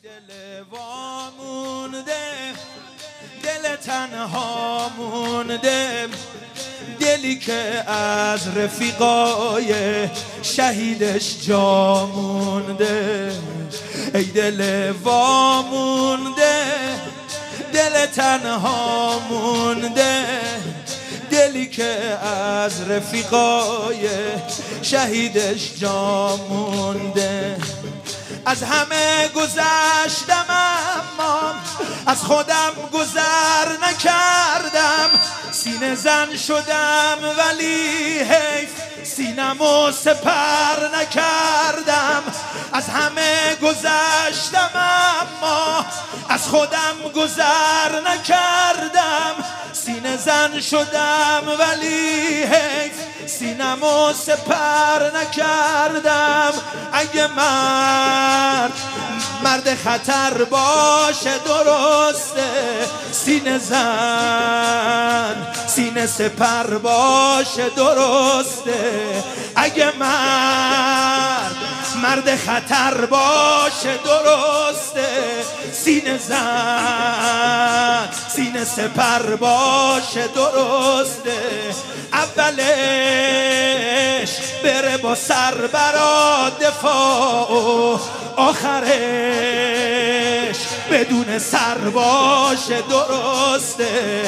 دل وامونده، دل تنها مونده، دلی که از رفیقای شهیدش جا مونده. ای دل وامونده، دل تنها مونده، دلی که از رفیقای شهیدش جا مونده. از همه گذشتم اما از خودم گذر نکردم، سینه زن شدم ولی حیف سینمو سپر نکردم. از همه گذشتم اما از خودم گذر نکردم، سینه زن شدم ولی حیف سینمو سپر نکردم. اگه مرد خطر باشه درسته، سینه زن سینه سپر باشه درسته. اگه مرد خطر باشه درسته، سینه زن سینه سپر باشه درسته. اولش بره با سر برا دفاع، آخرش بدون سر باشه درسته.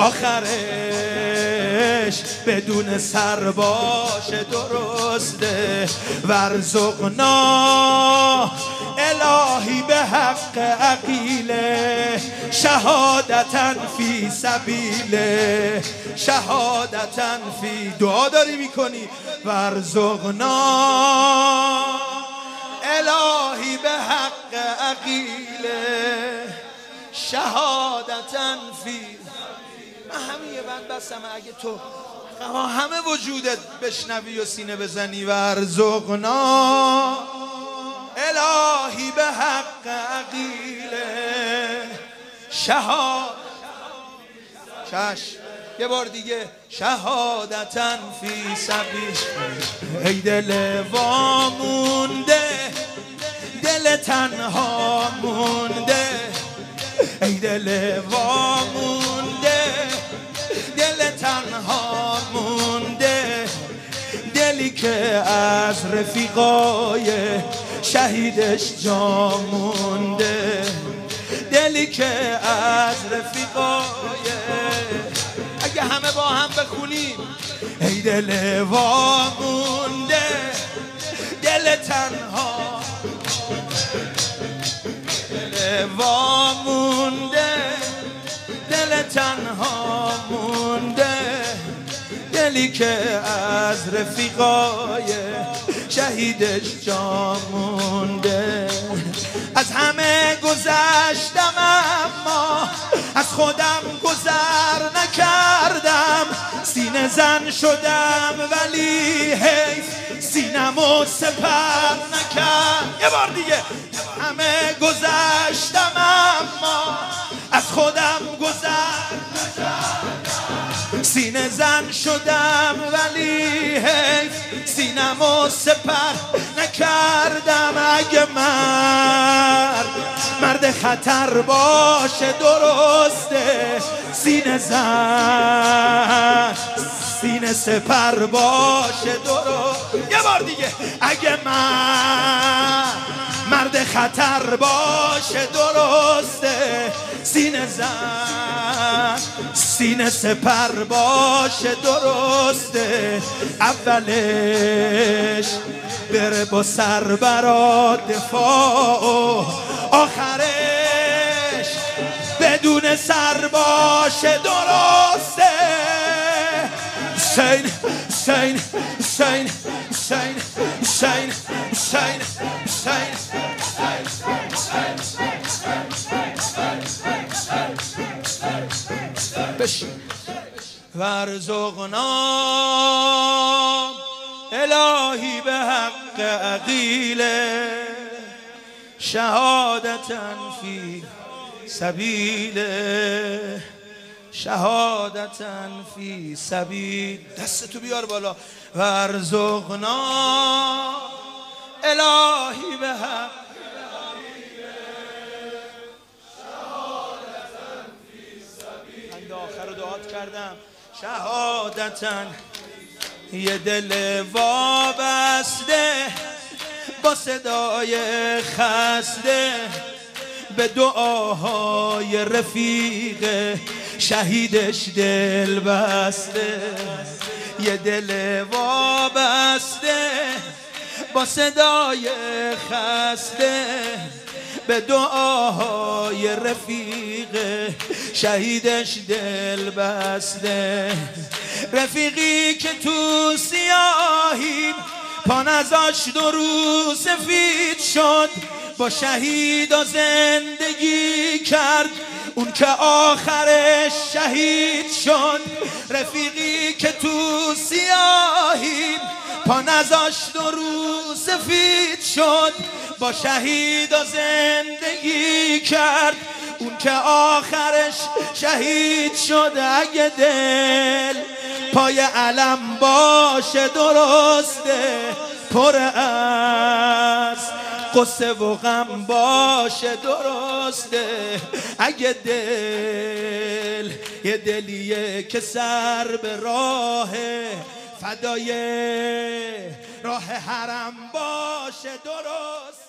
آخرش بدون سر باشه درسته. ورزقنا الهی به حق عقیله، شهادتاً فی سبیله، شهادتاً فی. دعا داری میکنی ورزقنا الهی به حق عقیله، شهادتاً فی. من همین یه بند بسم اگه تو همه وجودت بشنوی و سینه بزنی. ورزقنا الهی به حق عقیله، یه بار دیگه شهادتاً فی سبیل. ای دل وامونده، دل تنها مونده، ای دل وامونده، دل تنها مونده، دلی که از رفیقای شهیدش جا مونده، دلی که از رفیقای. اگه همه با هم بخونیم ای دل وامونده، دل تنها، دل وامونده، دل تنها مونده، دلی که از رفیقای شهیدش جا مونده. از همه گذشتم اما از خودم گذر نکردم، سینه زن شدم ولی حیف سینمو سپر نکرد. یه بار دیگه همه گذشتم اما از خودم گذر نکردم، سینه زن شدم ولی حیف سینمو سپر نکردم. اگه مرد خطر باشه درسته، سینه زن سینه سپر باشه درست. یه بار دیگه اگه مرد خطر باشه درسته، سینه زن سینه سپر باشه درسته. اولش بره با سر برا دفاع، آخرش بدون سر باشه درسته. حسین حسین حسین حسین حسین حسین حسین بشین. ورزقنا الهی به حق عقیله، شهادتاً فی سبیله، شهادتاً فی سبیل. دستتو بیار بالا. ورزقنا الهی به حق یاد کردم شهادتن یه دل وابسته با صدای خسته به دعاهای رفیق شهیدش دل بسته یه دل وابسته با صدای خسته به دعاهای رفیق شهیدش دل بسته رفیقی که تو سیاهی پا نذاشت و رو سفید شد با شهیدا زندگی کرد اون که آخرش شهید شد رفیقی که تو سیاهی پا نذاشت و رو سفید شد با شهیدا زندگی کرد اون که آخرش شهید شد اگه دل پای علم باشه درسته پر از قصه و غم باشه درسته اگه دل یه دلیه که سر به راه فدای راه حرم باشه درست